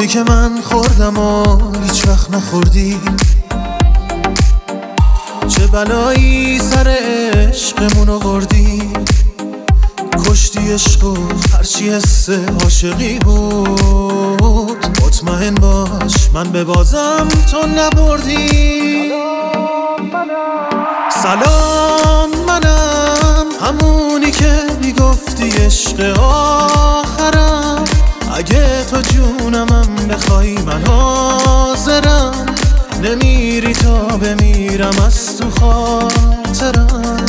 که من خوردم و هیچ وقت نخوردی، چه بلایی سر عشقمون آوردی. کشتی عشق و هرچی حس عاشقی بود. مطمئن باش من به بازم تو نبردی. سلام منم همونی که میگفتی عشق آخرم. اگه تو جونمم بخوای من حاضرم. نمیری تا بمیرم از تو خاطرم.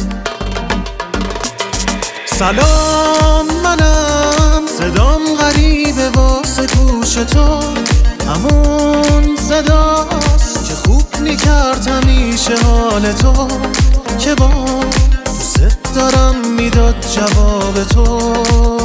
سلام منم صدام غریبه واسه گوش تو. همون صداست که خوب میکرد همیشه حال تو. که با دوست دارم میداد جواب تو.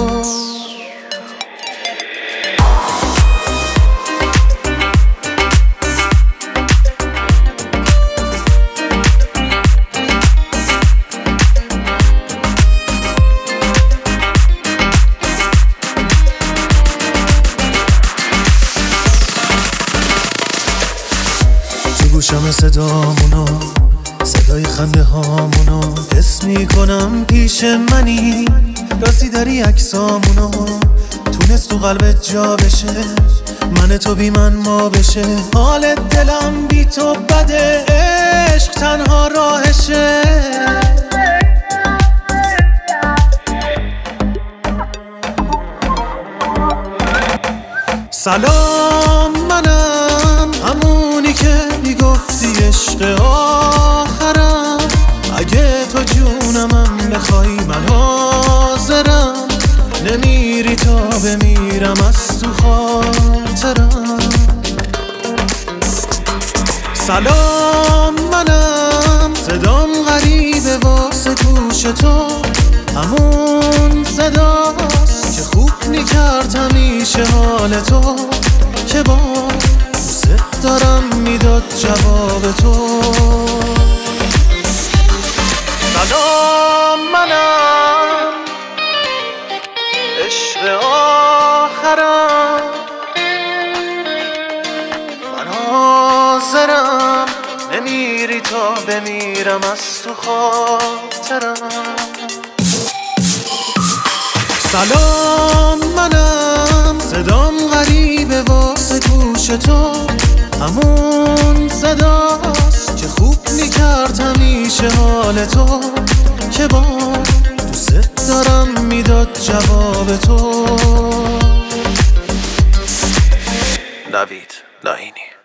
گوشم صدامونو، صدای خنده هامونو حس میکنم پیش منی. راستی داری عکسامونو تونست تو قلبت جا بشه. من تو بی من ما بشه. حال دلم بی تو بده. عشق تنها راهشه. سلام منم همونی که میگفتی عشق آخرم. اگه تو جونمم بخوای من حاضرم. نمیری تا بمیرم از تو خاطرم. سلام منم صدام غریبه واسه گوش تو. همون صداست که خوب میکرد همیشه حال تو. که با دوست دارم میداد جواب تو. سلام منم عشق آخرم. من حاضرم. نمیری تا بمیرم از تو خاطرم. سلام منم صدام غریبه واسه گوش تو. همون صداست که خوب میکرد همیشه حال تو. که با دوست دارم میداد جواب تو. نوید لاهینی.